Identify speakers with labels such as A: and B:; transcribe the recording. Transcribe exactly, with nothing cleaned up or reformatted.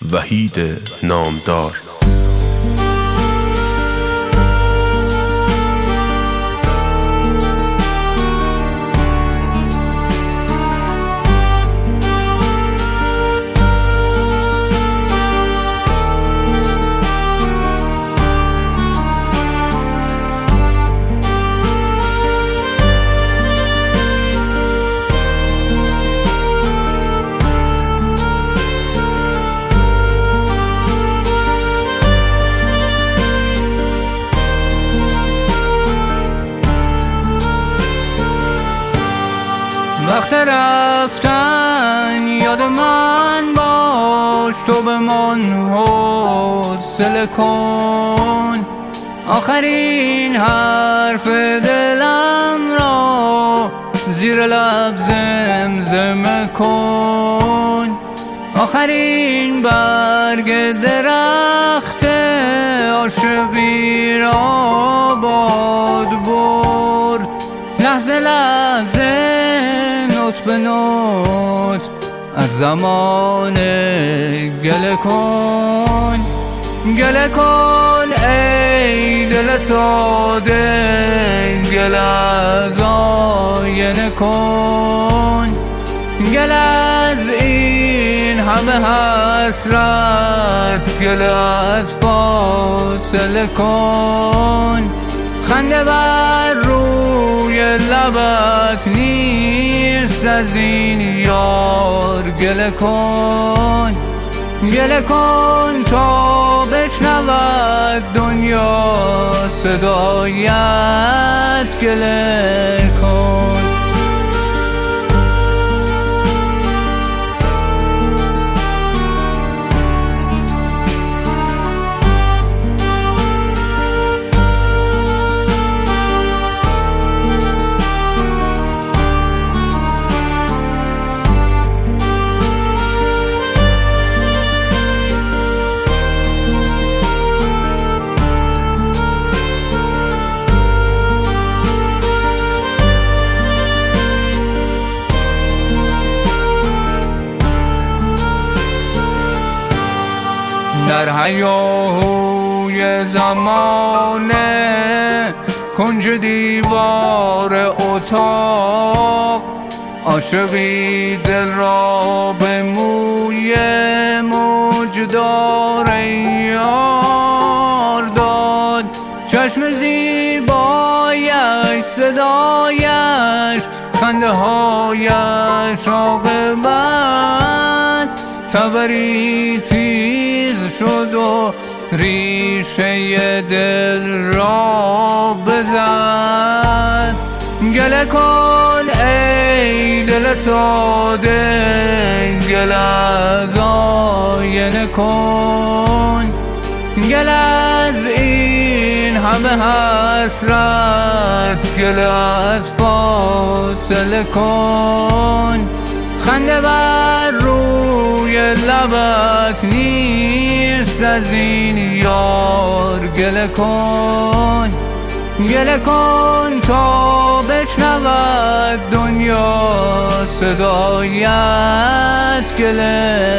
A: وحید نامدار.
B: وقت رفتن یاد من باش، تو به من حوصله کن. آخرین حرف دلم را زیر لب زمزمه کن. آخرین برگ درخت عاشقی را باد برد. لحظه لحظه نوت به نوت از زمان گله کن. گله کن ای دل ساده، گله از آینه کن. گله از این همه حسرت، گله از فاصله کن. خنده بر روی لبت نیست از این یار، گله کن. گله کن تا بشنود دنیا صدایت، گله کن. در هیاهوی زمانه کنج دیوار اتاق، عاشقی دل را به موی موجدار یار داد. چشم زیبایش، صدایش، خنده هایش، عاقبت تبری تیز شد و ریشه دل را بزد. گله کن ای دل ساده، گله از آینه کن. گله از این همه حسرت، گله از فاصله کن. خنده بر روی لبت نیست از این یار، گله کن. گله کن تا بشنود دنیا صدایت، گله